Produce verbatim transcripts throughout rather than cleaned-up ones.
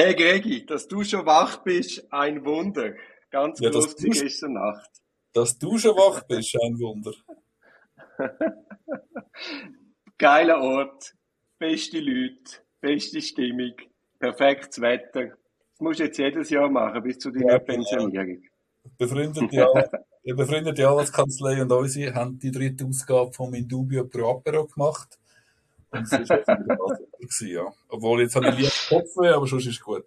Hey Gregi, dass du schon wach bist, ein Wunder. Ganz Ja, groß dass du, gestern Nacht. dass du schon wach bist, ein Wunder. Geiler Ort, beste Leute, beste Stimmung, perfektes Wetter. Das musst du jetzt jedes Jahr machen, bis zu Ja, deiner genau. Pensionierung. Befreundete, An- ja, befreundete Anwaltskanzlei und unsere haben die dritte Ausgabe von Indubio Pro Apero gemacht. Und es war echt wieder mal super gewesen, ja. Obwohl, jetzt habe ich lieber Kopfweh, aber sonst ist es gut.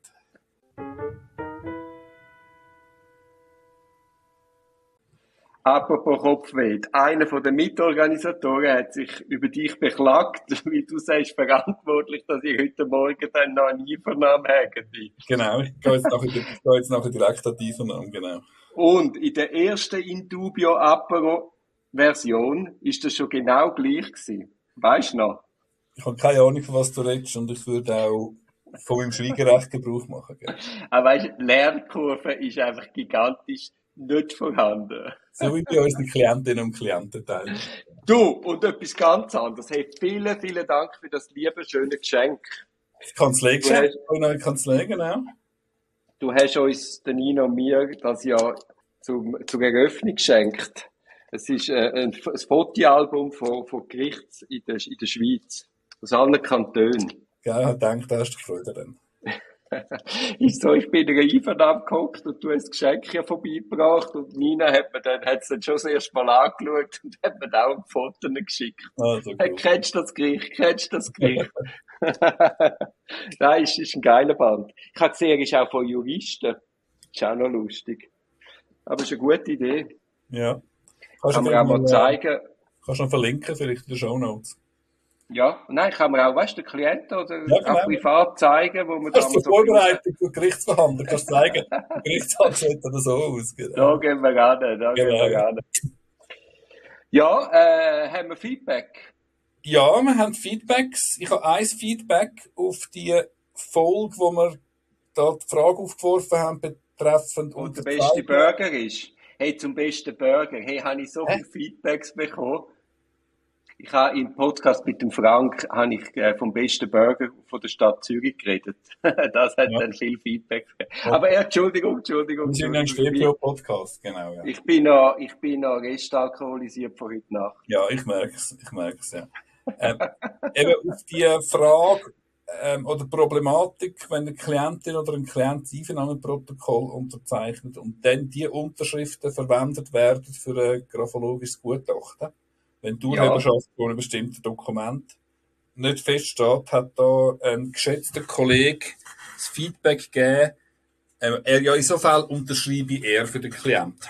Apropos Kopfweh, einer der Mitorganisatoren hat sich über dich beklagt, wie du sagst, verantwortlich, dass ich heute Morgen dann noch eine Einvernahme habe. Genau, ich gehe jetzt nachher, ich gehe jetzt nachher direkt an die Einvernahme, genau. Und in der ersten Indubio Apero Version ist das schon genau gleich gewesen. Weißt du noch? Ich habe keine Ahnung, von was du redest und ich würde auch von meinem Schweigerecht Gebrauch machen. Gell? Aber weißt du, die Lernkurve ist einfach gigantisch nicht vorhanden. So wie bei unseren Klientinnen und Klienten teilweise. Du, und etwas ganz anderes. Hey, vielen, vielen Dank für das liebe, schöne Geschenk. Das Kanzleigeschenk, Du hast- eine neue Kanzlei, genau. Du hast uns, der Nino und mir, das Jahr zum, zur Eröffnung geschenkt. Es ist äh, ein, F- ein Fotoalbum von, von Gerichts in der, in der Schweiz. Aus allen Kantonen. Gell, ich denke, da hast du Freude dann. Ist so, ich bin in einer Einvernahme gehockt und du hast das Geschenk hier vorbeigebracht und Nina hat mir dann, hat es dann schon das erste Mal angeschaut und hat mir dann auch ein Foto geschickt. Also Hey, gut. kennst du das Gericht? Kennst du das Gericht? Nein, ist, ist ein geiler Band. Ich habe gesehen, er ist auch von Juristen. Ist auch noch lustig. Aber ist eine gute Idee. Ja. Kannst Kann du man auch mal, mal äh, zeigen. kannst du noch verlinken, vielleicht in den Shownotes. Ja, nein, kann man auch, weißt du, den Klienten oder Ja, auch genau. privat zeigen, wo man da Kannst mal du so zur Vorbereitung für Gerichtsverhandlungen kannst du zeigen, der Gerichtsakt sieht dann so aus. Da Genau. gehen wir ran, da gehen Genau. wir ran. Ja, äh, haben wir Feedback? Ja, wir haben Feedbacks. Ich habe ein Feedback auf die Folge, wo wir da die Frage aufgeworfen haben, betreffend Und der unter beste zwei. Burger ist. Hey, zum besten Burger. Hey, habe ich so Hä? viele Feedbacks bekommen. Ich habe im Podcast mit dem Frank habe ich äh, vom besten Burger von der Stadt Zürich geredet. Das hat Ja. dann viel Feedback gegeben. Aber äh, Entschuldigung, Entschuldigung, Wir sind ja ein Entschuldigung. Stepio-Podcast, genau, ja. Ich bin noch, ich bin noch restalkoholisiert von heute Nacht. Ja, ich merke es, ich merke es, ja. Ähm, eben auf die Frage ähm, oder Problematik, wenn eine Klientin oder ein Klient das Einvernahmeprotokoll unterzeichnet und dann die Unterschriften verwendet werden für ein graphologisches Gutachten. Wenn die Ja. Urheberschaft von einem bestimmten Dokument nicht feststeht, hat da ein geschätzter Kollege das Feedback gegeben, ähm, er ja in so Fall unterschreibe er für den Klienten.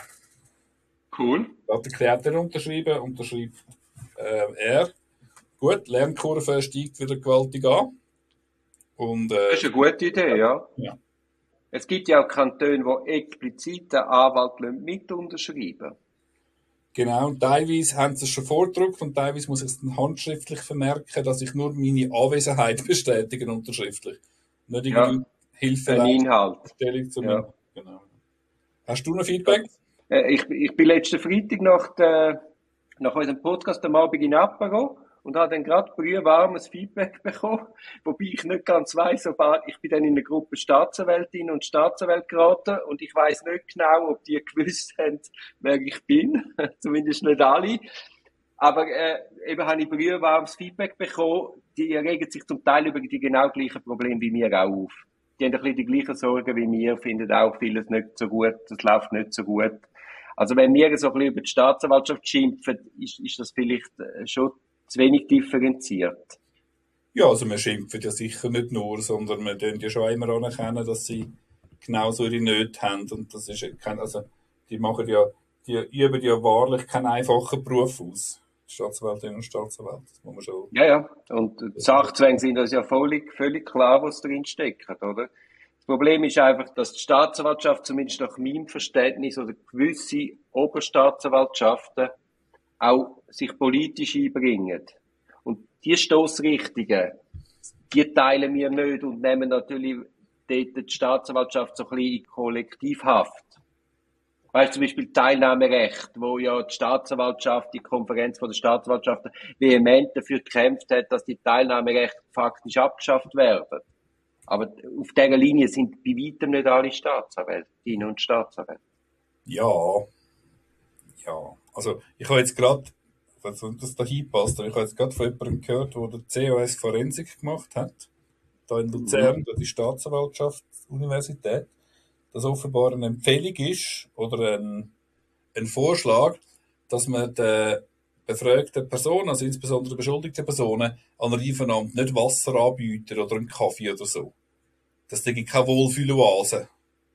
Cool. Hat der Klient dann unterschrieben, unterschreibt äh, er. Gut, Lernkurve steigt wieder gewaltig an. Und, äh, Das ist eine gute Idee, ja. Ja. Es gibt ja auch Kantone, die explizit den Anwalt mit unterschreiben. Genau, und teilweise haben sie es schon vordruckt und teilweise muss ich es dann handschriftlich vermerken, dass ich nur meine Anwesenheit bestätige unterschriftlich. Nicht irgendwie Ja. Hilfe Ein Inhalt. Stellung zu Ja. mir. Genau. Hast du noch Feedback? Äh, ich, ich bin letzten Freitag nach, der, nach unserem Podcast am Abend in Apero und habe dann gerade brühwarmes Feedback bekommen, wobei ich nicht ganz weiss, ob ich bin dann in eine Gruppe Staatsanwältinnen und Staatsanwälte geraten und ich weiss nicht genau, ob die gewusst haben, wer ich bin, zumindest nicht alle. Aber äh, eben habe ich brühwarmes Feedback bekommen, die regen sich zum Teil über die genau gleichen Probleme wie mir auch auf. Die haben ein bisschen die gleichen Sorgen wie mir, finden auch vieles nicht so gut, das läuft nicht so gut. Also wenn wir so ein bisschen über die Staatsanwaltschaft schimpfen, ist, ist das vielleicht schon zu wenig differenziert. Ja, also wir schimpfen ja sicher nicht nur, sondern wir tun ja schon immer anerkennen, dass sie genauso ihre Nöte haben. Und das ist kein, also die machen ja, die üben ja wahrlich keinen einfachen Beruf aus. Staatsanwältinnen und Staatsanwälte. Das muss man schon. Ja, ja. Und die Sachzwänge sind uns ja völlig, völlig klar, was drin steckt, oder? Das Problem ist einfach, dass die Staatsanwaltschaft, zumindest nach meinem Verständnis, oder gewisse Oberstaatsanwaltschaften auch sich politisch einbringen. Und die Stossrichtungen, die teilen wir nicht und nehmen natürlich dort die Staatsanwaltschaft so ein bisschen in Kollektivhaft. Weißt du, zum Beispiel Teilnahmerecht, wo ja die Staatsanwaltschaft, die Konferenz von der Staatsanwaltschaften vehement dafür gekämpft hat, dass die Teilnahmerechte faktisch abgeschafft werden. Aber auf dieser Linie sind bei weitem nicht alle Staatsanwältinnen und Staatsanwälte. Ja, ja. Also, ich habe jetzt gerade, also das da hinpasst, aber ich habe jetzt gerade von jemandem gehört, der der C O S Forensik gemacht hat, da in Luzern, Mhm. da die Staatsanwaltschaftsuniversität, dass offenbar eine Empfehlung ist oder ein, ein Vorschlag, dass man den befragten Personen, also insbesondere beschuldigten Personen, an einer Einvernahme nicht Wasser anbieten oder einen Kaffee oder so. Das ist keine Wohlfühloase.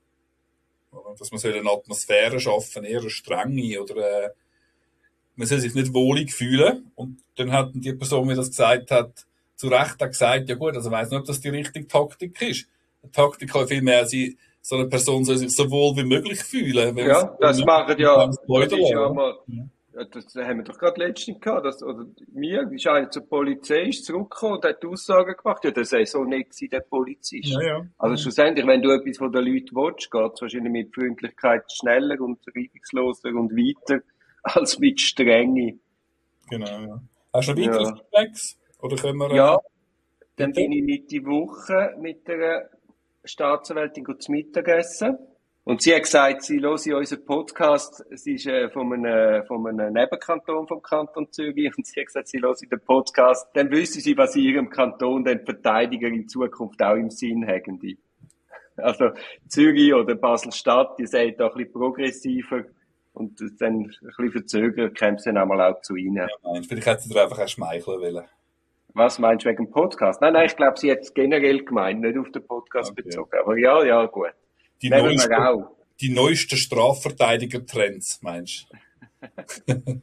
Dass man eine Atmosphäre schaffen, eher eine strenge oder äh, man soll sich nicht wohlig fühlen. Und dann hat die Person, die das gesagt hat, zu Recht auch gesagt, ja gut, also ich weiss nicht, ob das die richtige Taktik ist. Die Taktik kann vielmehr sein, so eine Person soll sich so wohl wie möglich fühlen, wenn sie Ja, das machen ja, das ist ja oder? mal, Ja. ja, das haben wir doch gerade letztens gehabt, dass, oder mir ist einer zur Polizei ist zurückgekommen und hat Aussagen gemacht, ja, das sei so nicht gewesen, der Ja, Polizist. ja. Also schlussendlich, wenn du etwas von den Leuten willst, geht es wahrscheinlich mit Freundlichkeit schneller und reibungsloser und weiter, als mit Strenge. Genau, ja. Hast du noch weitere Ja. Feedbacks? Oder können wir, äh, Ja, dann bitte? bin ich Mitte Woche mit der Staatsanwältin gut zu Mittagessen. Und sie hat gesagt, sie höre unseren Podcast. Sie ist äh, von, einem, von einem Nebenkanton vom Kanton Zürich. Und sie hat gesagt, sie höre den Podcast. Dann wüsste sie, was in ihrem Kanton den Verteidiger in Zukunft auch im Sinn haben. Also Zürich oder Basel-Stadt, die sind da ein bisschen progressiver. Und dann ein bisschen verzögert kommt es dann einmal auch zu ihnen. Ja, nein, vielleicht hätte sie dir einfach auch schmeicheln wollen. Was meinst du wegen dem Podcast? Nein, nein, ich glaube, sie hat es generell gemeint, nicht auf den Podcast Okay. bezogen. Aber ja, ja, gut. Die Nehmen neuesten, wir auch. die neuesten Strafverteidiger-Trends, meinst du?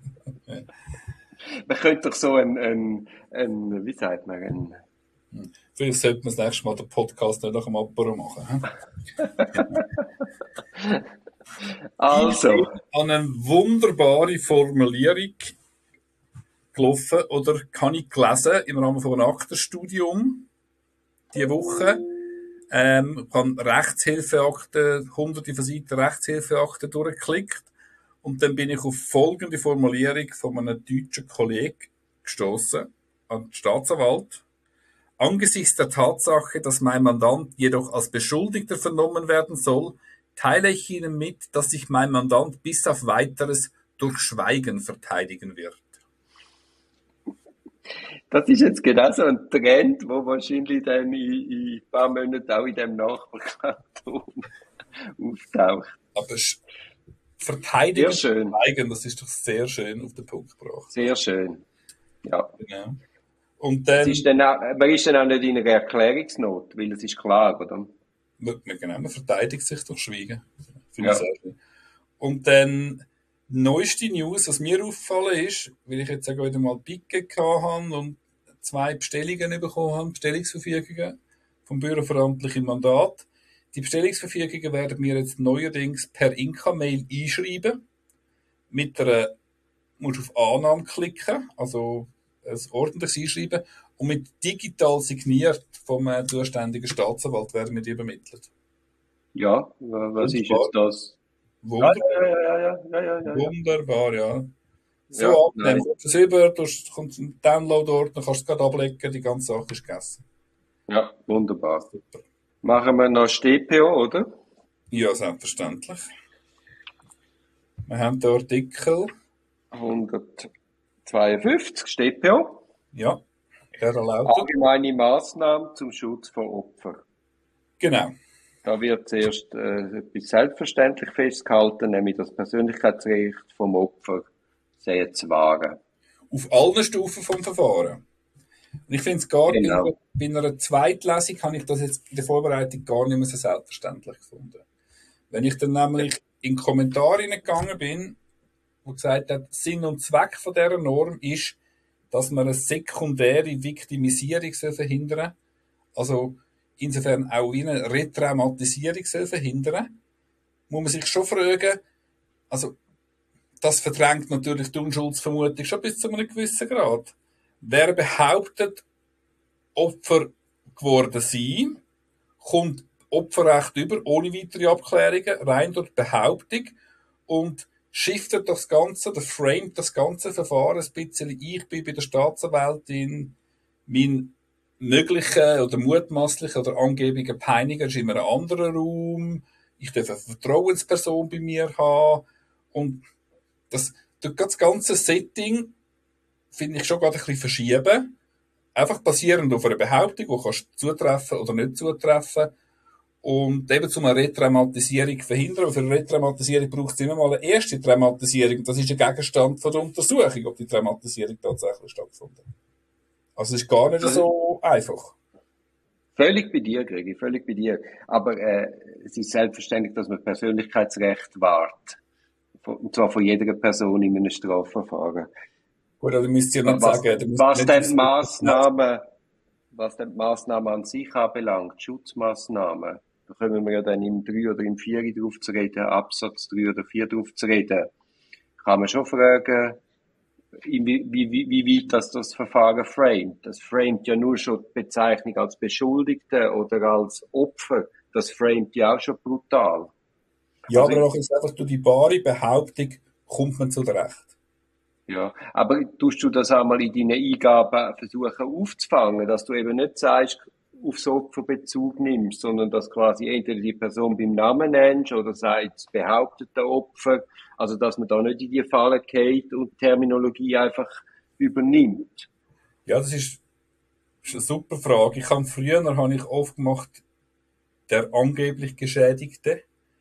Man könnte doch so ein, ein, ein wie sagt man, ein, Vielleicht sollte man das nächste Mal den Podcast nicht nach dem Apero machen. Hm? also. Ich bin an eine wunderbare Formulierung gelaufen oder kann ich gelesen im Rahmen von einem Aktenstudium diese Woche. Ähm, ich habe Rechtshilfeakten, hunderte von Seiten Rechtshilfeakten durchgeklickt und dann bin ich auf folgende Formulierung von einem deutschen Kollegen gestoßen, an den Staatsanwalt. Angesichts der Tatsache, dass mein Mandant jedoch als Beschuldigter vernommen werden soll, teile ich Ihnen mit, dass sich mein Mandant bis auf Weiteres durch Schweigen verteidigen wird. Das ist jetzt genau so ein Trend, der wahrscheinlich dann in, in ein paar Monaten auch in dem Nachbarkanton auftaucht. Aber Verteidigen Sehr schön. Schweigen, das ist doch sehr schön auf den Punkt gebracht. Sehr schön. Ja. Genau. Und dann, ist dann auch, man ist dann auch nicht in einer Erklärungsnot, weil es ist klar, oder? Genau, man verteidigt sich durch Schweigen. Finde Ja. ich sehr schön. Und dann, neueste News, was mir aufgefallen ist, weil ich jetzt auch wieder mal Picke gehabt habe und zwei Bestellungen bekommen habe, Bestellungsverfügungen vom bürgerverantwortlichen Mandat. Die Bestellungsverfügungen werden wir jetzt neuerdings per Inka-Mail einschreiben. Mit einer, musst du auf Annahme klicken, also ein ordentliches Einschreiben, und mit digital signiert vom äh, zuständigen Staatsanwalt werden wir die übermittelt. Ja, was ist Wunderbar. jetzt das? Wunderbar. Ja, ja, ja, ja, ja, ja, ja. Wunderbar, ja. So Ja, abnehmen, nein. kommt es über, du kommt ein Download-Ordner, kannst es gerade ablegen, die ganze Sache ist gegessen. Ja, wunderbar. Super. Machen wir noch das S T P O, oder? Ja, selbstverständlich. Wir haben den Artikel, hundertzweiundfünfzig, S T P O. ja, der lautet, Allgemeine Maßnahmen zum Schutz von Opfern. genau, Da wird zuerst äh, etwas selbstverständlich festgehalten, nämlich das Persönlichkeitsrecht vom Opfer sehr zu wahren. auf allen Stufen vom Verfahren. Und ich finde es gar Genau. bei, bei einer Zweitlesung habe ich das jetzt in der Vorbereitung gar nicht mehr so selbstverständlich gefunden. Wenn ich dann nämlich in Kommentare hineingegangen bin, wo gesagt hat, Sinn und Zweck von dieser Norm ist, dass man eine sekundäre Viktimisierung verhindern soll. Also insofern auch eine Retraumatisierung verhindern soll, muss man sich schon fragen, also das verdrängt natürlich die Unschuldsvermutung schon bis zu einem gewissen Grad. Wer behauptet, Opfer geworden sein, kommt Opferrecht über, ohne weitere Abklärungen, rein durch die Behauptung und shiftet das Ganze, das framet das ganze Verfahren ein bisschen. Ich bin bei der Staatsanwältin, mein möglichen oder mutmaßlichen oder angeblichen Peiniger ist immer ein anderer Raum. Ich darf eine Vertrauensperson bei mir haben. Und das, das ganze Setting finde ich schon gerade ein bisschen verschieben. Einfach basierend auf einer Behauptung, die kannst du zutreffen oder nicht zutreffen. Und eben zu einer Retraumatisierung verhindern. Und für eine Retraumatisierung braucht es immer mal eine erste Traumatisierung. Das ist der Gegenstand von der Untersuchung, ob die Traumatisierung tatsächlich stattgefunden hat. Also es ist gar nicht so einfach. Völlig bei dir, Gregi, völlig bei dir. Aber äh, es ist selbstverständlich, dass man Persönlichkeitsrecht wahrt. Und zwar von jeder Person in einem Strafverfahren. Gut, also müsst ihr nicht Was, sagen. was denn Massnahmen, was denn Massnahmen an sich anbelangt, Schutzmaßnahmen, da kommen wir ja dann im drei oder im vier drauf zu reden, Absatz drei oder vier drauf zu reden, kann man schon fragen, wie, wie, wie, wie weit das, das Verfahren framet. Das framet ja nur schon die Bezeichnung als Beschuldigte oder als Opfer. Das framet ja auch schon brutal. Ja, Also, aber auch jetzt einfach durch die bare Behauptung kommt man zu der Recht. Ja, aber tust du das einmal in deinen Eingaben versuchen aufzufangen, dass du eben nicht sagst, aufs Opfer Bezug nimmst, sondern dass quasi entweder die Person beim Namen nennst oder sagst, behauptete Opfer, also dass man da nicht in die Falle geht und die Terminologie einfach übernimmt. Ja, das ist, ist eine super Frage. Ich habe früher habe ich oft gemacht, der angeblich Geschädigte.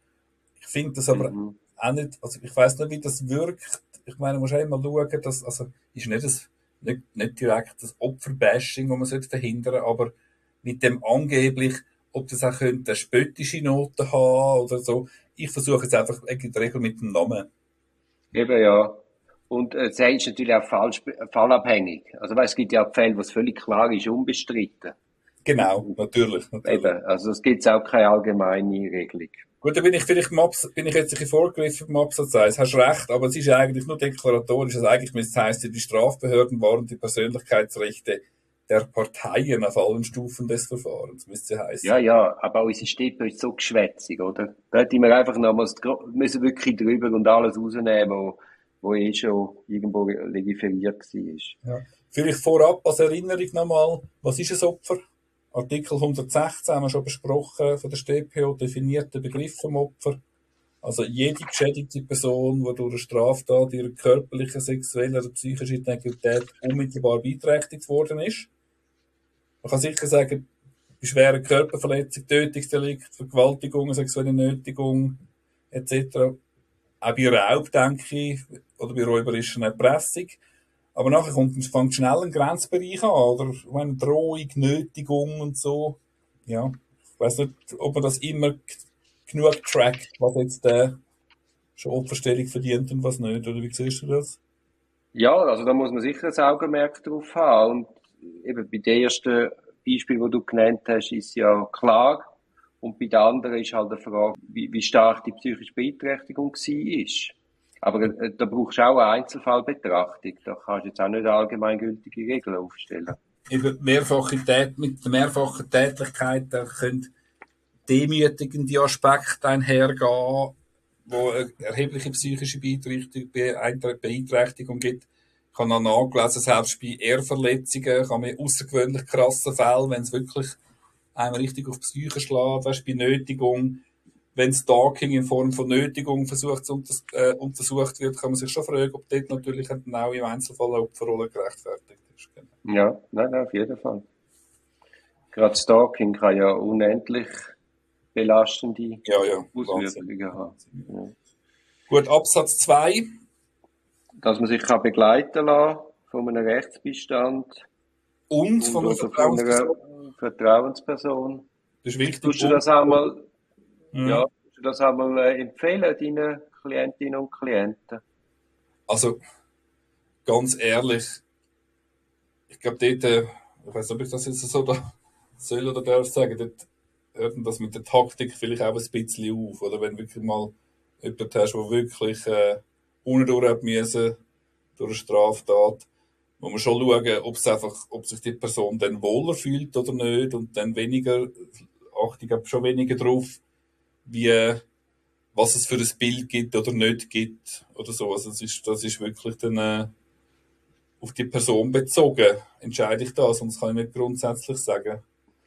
Ich finde das aber mhm. auch nicht, also ich weiss nicht, wie das wirkt. Ich meine, man muss auch immer schauen, dass, also, ist nicht, das, nicht, nicht direkt das Opferbashing, das man sollte verhindern, aber mit dem angeblich, ob das auch könnte eine spöttische Note haben oder so. Ich versuche jetzt einfach in der Regel mit dem Namen. Eben, ja. Und äh, das ist natürlich auch falsch, fallabhängig. Also, weißt, es gibt ja auch Fälle, wo es völlig klar ist, unbestritten. Genau, natürlich. natürlich. Eben, also es gibt auch keine allgemeine Regelung. Gut, da bin ich vielleicht im Abs- bin ich jetzt ein bisschen vorgegriffen beim Absatz eins. Hast recht, aber es ist ja eigentlich nur deklaratorisch. Also eigentlich müsste es heißen, die Strafbehörden wahren die Persönlichkeitsrechte der Parteien auf allen Stufen des Verfahrens, müsste heißen. Ja, ja, aber unsere Stimme ist so geschwätzig, oder? Da hätten wir einfach nochmals, müssen wirklich drüber und alles rausnehmen, wo, wo eh schon irgendwo legiferiert war. Ja. Vielleicht vorab als Erinnerung nochmal, was ist ein Opfer? Artikel hundertsechzehn haben wir schon besprochen, von der S t P O definiert den Begriff vom Opfer. Also jede geschädigte Person, die durch eine Straftat ihrer körperlichen, sexuellen oder psychischen Integrität unmittelbar beeinträchtigt worden ist. Man kann sicher sagen, bei schweren Körperverletzungen, Tötungsdelikt, Vergewaltigung, sexuelle Nötigung et cetera. Auch bei Raub, denke ich, oder bei räuberischen Erpressung. Aber nachher kommt, fängt schnell ein Grenzbereich an, oder? Eine Drohung, Nötigung und so. Ja. Ich weiss nicht, ob man das immer g- genug trackt, was jetzt der schon Opferstellung verdient und was nicht, oder wie siehst du das? Ja, also da muss man sicher ein Augenmerk drauf haben. Und eben bei dem ersten Beispiel, das du genannt hast, ist ja klar. Und bei der anderen ist halt die Frage, wie, wie stark die psychische Beeinträchtigung war. Aber äh, da brauchst du auch eine Einzelfallbetrachtung. Da kannst du jetzt auch nicht allgemeingültige Regeln aufstellen. Eben mehrfache Tät mit der mehrfachen Tätlichkeit, da können demütigende Aspekte einhergehen, wo eine erhebliche psychische Beeinträchtigung Beeinträchtigung gibt. Ich habe noch nachgelesen, selbst bei Ehrverletzungen kann man außergewöhnlich krasse Fälle, wenn es wirklich einem richtig auf die Psyche schlägt, weißt, bei Nötigung, wenn Stalking in Form von Nötigung versucht, unters äh, untersucht wird, kann man sich schon fragen, ob dort natürlich genau im Einzelfall eine Opferrolle gerechtfertigt ist. Genau. Ja, nein, nein, auf jeden Fall. Gerade Stalking kann ja unendlich belastende Ja, ja, Auswirkungen haben. Ja. Gut, Absatz zwei. Dass man sich kann begleiten lassen von einem Rechtsbeistand Und, und von einer oder von einer Vertrauensperson. Vertrauensperson. Das ist wichtig. Tust du das einmal, Mhm. ja, tust du das einmal äh, empfehlen deinen Klientinnen und Klienten? Also, ganz ehrlich, ich glaube dort, äh, ich weiß nicht, ob ich das jetzt so da soll oder darf sagen, dort hört man das mit der Taktik vielleicht auch ein bisschen auf. Oder wenn du wirklich mal jemanden hast, der wirklich äh, ohne durch hat müssen, durch eine Straftat, muss man schon schauen, ob es einfach, ob sich die Person dann wohler fühlt oder nicht und dann weniger, achte ich schon weniger drauf, wie, was es für ein Bild gibt oder nicht gibt oder so. Also das ist, das ist wirklich dann äh, auf die Person bezogen entscheide ich das und das kann ich nicht grundsätzlich sagen.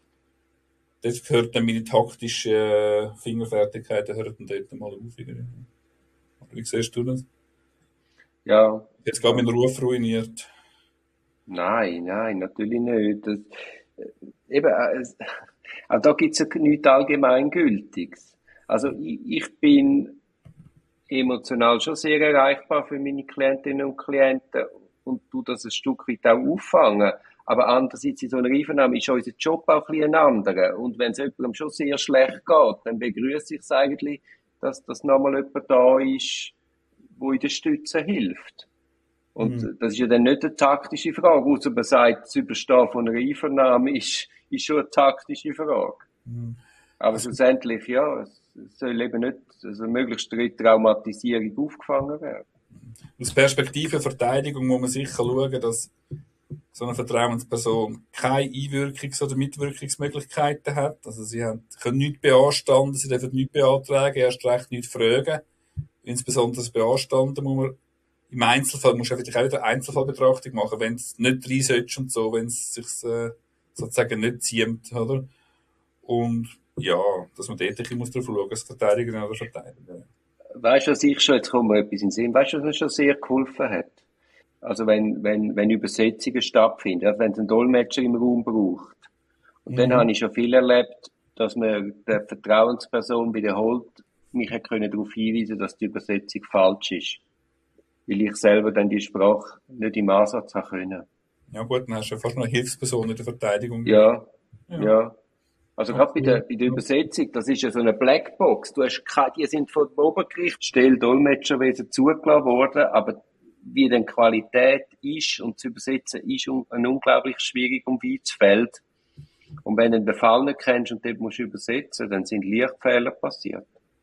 Das gehört dann meine taktische äh, Fingerfertigkeit, hört dann dort mal auf. Wie siehst du das? Ja. Jetzt gerade meinen Ruf ruiniert. Nein, nein, natürlich nicht. Das, äh, eben, äh, es- auch da gibt es ja nichts Allgemeingültiges. Also ich, ich bin emotional schon sehr erreichbar für meine Klientinnen und Klienten und tu das ein Stück weit auch auffangen. Aber andererseits in so einer Einvernahme ist unser Job auch ein bisschen ein anderer. Und wenn es jemandem schon sehr schlecht geht, dann begrüße ich es eigentlich, dass, dass nochmal jemand da ist, wo in der Stütze hilft. Und Mhm. das ist ja dann nicht eine taktische Frage, außer man sagt, das Überstehen von einer Einvernahme ist, ist schon eine taktische Frage. Mhm. Aber Also, schlussendlich, ja, es soll eben nicht, also möglichst Traumatisierung aufgefangen werden. aus Perspektive Verteidigung muss man sicher schauen, dass so eine Vertrauensperson keine Einwirkungs- oder Mitwirkungsmöglichkeiten hat. Also sie haben, können nichts beanstanden, sie dürfen nichts beantragen, erst recht nichts fragen. Insbesondere das Beanstanden muss man im Einzelfall, muss man vielleicht auch wieder Einzelfallbetrachtung machen, wenn es nicht rein sollte und so, wenn es sich äh, sozusagen nicht ziemt, oder? Und ja, dass man dort ein bisschen muss drauf schauen, als Verteidiger oder Verteidiger. Weißt du, was ich schon, jetzt kommt mir etwas in den Sinn, weißt du, was mir schon sehr geholfen hat? Also wenn, wenn, wenn Übersetzungen stattfinden, also wenn es einen Dolmetscher im Raum braucht. Und dann Mhm. habe ich schon viel erlebt, dass man der Vertrauensperson wiederholt mich hat können darauf hinweisen, dass die Übersetzung falsch ist. Weil ich selber dann die Sprache nicht im Ansatz haben können. Ja gut, dann hast du ja fast noch eine Hilfsperson in der Verteidigung. Ja, Ja. ja. Also gerade bei der, Okay. bei der Übersetzung, das ist ja so eine Blackbox. Du hast keine, die sind von dem Obergerichtsstelle Dolmetscherwesen zugelassen worden, aber wie denn Qualität ist und zu übersetzen ist un- ein unglaublich schwierig und weites Feld. Und wenn du den Fall nicht kennst und dort musst du übersetzen, dann sind Lichtfehler passiert.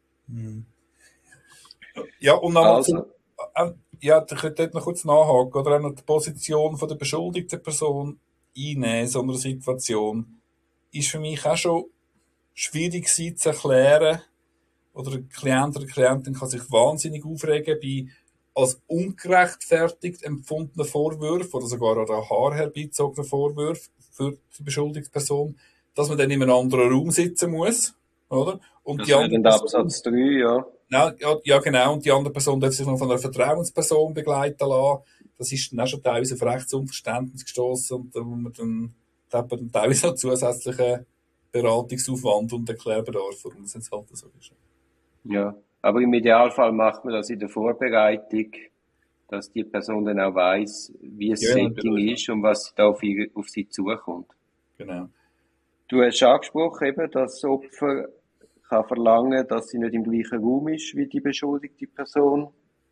Ja, und nochmal Also, zu, äh, ja, ich könnte dort noch kurz nachhaken, oder auch noch die Position von der beschuldigten Person einnehmen in so einer Situation, ist für mich auch schon schwierig gewesen zu erklären, oder ein Klient oder eine Klientin kann sich wahnsinnig aufregen bei als ungerechtfertigt empfundenen Vorwürfen oder sogar an der Haar herbeizogenen Vorwürfen für die beschuldigte Person, dass man dann in einem anderen Raum sitzen muss, oder? Und das die wäre andere dann der Person, Absatz drei, ja. ja, ja, ja, genau, und die andere Person darf sich noch von einer Vertrauensperson begleiten lassen. Das ist dann auch schon teilweise auf Rechtsunverständnis gestossen und da muss man dann, da hat man dann teilweise noch zusätzlichen Beratungsaufwand und Erklärbedarf, warum das jetzt halt so ist. Ja. Aber im Idealfall macht man das in der Vorbereitung, dass die Person dann auch weiss, wie das Ja, Setting natürlich. ist und was da auf, ihre, auf sie zukommt. Genau. Du hast angesprochen, eben, dass das Opfer kann verlangen, dass sie nicht im gleichen Raum ist wie die beschuldigte Person,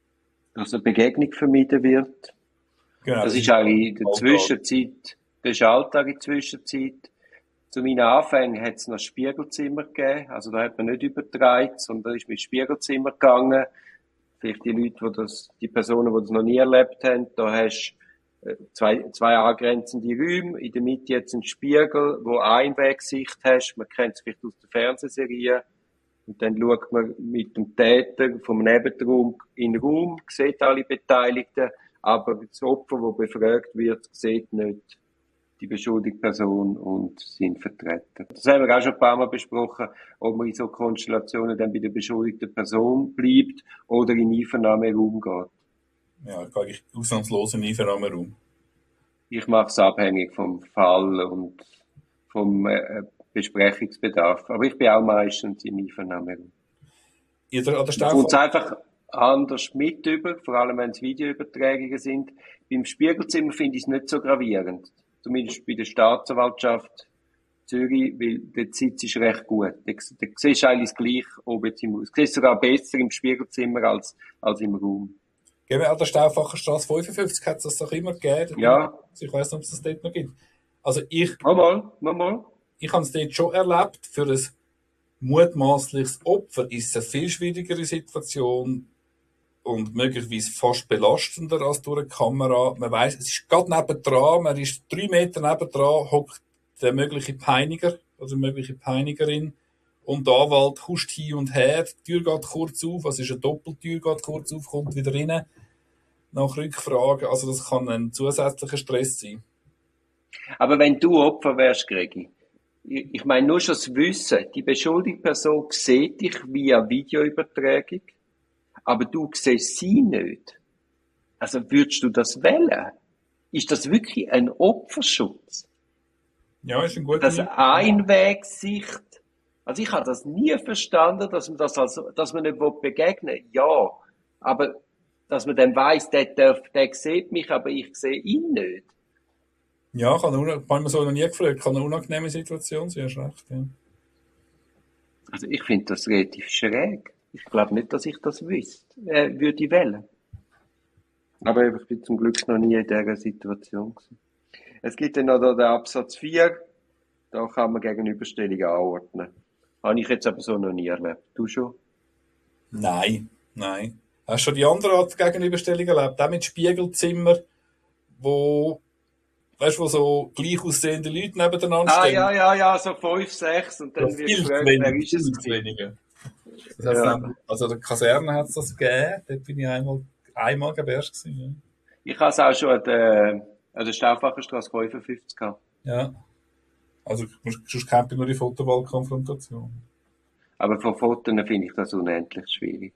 dass eine Begegnung vermieden wird. Genau, Das das ist ist eigentlich in der Alltag. Zwischenzeit, das ist Alltag in der Zwischenzeit. Zu meinen Anfängen hat es noch Spiegelzimmer gegeben. Also da hat man nicht übertragen, sondern da ist mit Spiegelzimmer gegangen. Vielleicht die Leute, die das, die Personen, die das noch nie erlebt haben, da hast du zwei, zwei angrenzende Räume, in der Mitte jetzt ein Spiegel, wo Einwegsicht hast. Man kennt es vielleicht aus der Fernsehserie. Und dann schaut man mit dem Täter vom Nebenraum in den Raum, sieht alle Beteiligten, aber das Opfer, das befragt wird, sieht nicht die beschuldigte Person und sind vertreten. Das haben wir auch schon ein paar Mal besprochen, ob man in so Konstellationen dann bei der beschuldigten Person bleibt oder in Einvernahmeraum geht. Ja, ich gehe eigentlich ausnahmslos in den Einvernahmeraum. Ich mache es abhängig vom Fall und vom äh, Besprechungsbedarf. Aber ich bin auch meistens im Einvernahmeraum. Ihr an der Man kommt es Stelle einfach anders mit über, vor allem wenn es Videoübertragungen sind. Beim Spiegelzimmer finde ich es nicht so gravierend. Zumindest bei der Staatsanwaltschaft Zürich, weil dort sitzt es recht gut. Da, da siehst du eigentlich das Gleiche oben jetzt im Haus. Du siehst sogar besser im Spiegelzimmer als, als im Raum. gehen wir an der Stauffacher Straße fünfundfünfzig, hat es das doch immer gegeben. Ja. Ich weiss nicht, ob es das dort noch gibt. Also ich, Mal, mal, mal, mal. ich habe es dort schon erlebt. Für ein mutmaßliches Opfer ist es eine viel schwierigere Situation und möglicherweise fast belastender als durch eine Kamera. Man weiss, es ist gerade nebendran, man ist drei Meter nebendran, hockt der mögliche Peiniger, also die mögliche Peinigerin, und der Anwalt huscht hin und her, die Tür geht kurz auf, also ist eine Doppeltür, geht kurz auf, kommt wieder rein. nach Rückfragen. Also das kann ein zusätzlicher Stress sein. Aber wenn du Opfer wärst, Gregi, ich, ich meine nur schon das Wissen, die beschuldigte Person sieht dich via Videoübertragung, aber du siehst sie nicht. Also würdest du das wählen? Ist das wirklich ein Opferschutz? Ja, ist ein guter Das Einwegsicht. Also ich habe das nie verstanden, dass man das also, dass man nicht begegnen will. Ja, aber dass man dann weiss, der darf, der sieht mich, aber ich sehe ihn nicht. Ja, kann eine, habe ich mir so noch nie gefragt, kann eine unangenehme Situation sein, hast recht, ja. Also ich finde das relativ schräg. Ich glaube nicht, dass ich das wüsste, äh, würde wählen. Aber ich bin zum Glück noch nie in dieser Situation gewesen. Es gibt dann noch den Absatz vier, da kann man Gegenüberstellungen anordnen. Habe ich jetzt aber so noch nie erlebt. Du schon? Nein, nein. Hast du schon die andere Art von Gegenüberstellung erlebt? Auch mit Spiegelzimmer, wo, weißt du, wo so gleich aussehende Leute nebeneinander ah, stehen? Ah, ja, ja, ja, so fünf, sechs und dann ja, wird gefragt, wer ist es? Weniger. Das ja. Dann, also der Kaserne hat es das gegeben, dort bin ich einmal, einmal erst gewesen. Ja. Ich habe es auch schon an der, an der Stauffacherstrasse fünfundfünfzig gehabt. Ja. Also, sonst kennt man nur die Fotowall-Konfrontation. Aber von Fotos finde ich das unendlich schwierig.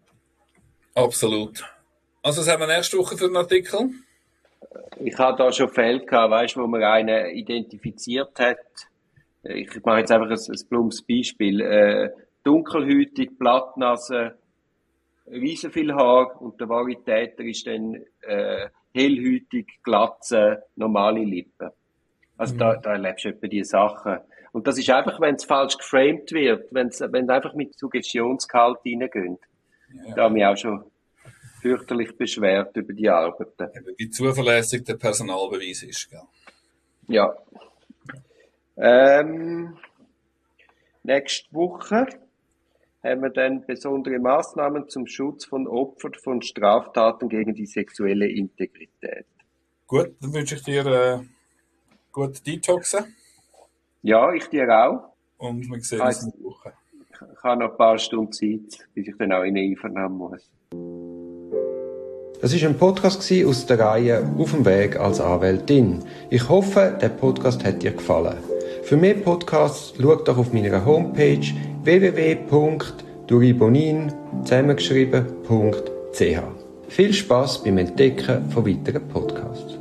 Absolut. Also, was haben wir nächste Woche für einen Artikel? Ich habe da schon Fälle gehabt, weißt, wo man einen identifiziert hat. Ich mache jetzt einfach ein, ein plumps Beispiel. Äh, dunkelhäutig, Blattnase, riesen viel Haar und der wahre Täter ist dann äh, hellhäutig, glatze, normale Lippen. Also mhm. da, da erlebst du etwa diese Sachen. Und das ist einfach, wenn es falsch geframed wird, wenn's, wenn es einfach mit Suggestionsgehalt reingeht. Ja. Da habe ich mich auch schon fürchterlich beschwert über die Arbeiten. Wie zuverlässig der Personalbeweis ist, gell? Ja. Ähm, nächste Woche haben wir dann besondere Maßnahmen zum Schutz von Opfern von Straftaten gegen die sexuelle Integrität. Gut, dann wünsche ich dir äh, gut Detoxen. Ja, ich dir auch. Und wir sehen uns nächste Woche. Ich habe noch ein paar Stunden Zeit, bis ich dann auch in den Einvernahmen muss. Das war ein Podcast aus der Reihe «Auf dem Weg als Anwältin». Ich hoffe, der Podcast hat dir gefallen. Für mehr Podcasts schau doch auf meiner Homepage w w w punkt duribonin zusammengeschrieben punkt c h. Viel Spass beim Entdecken von weiteren Podcasts.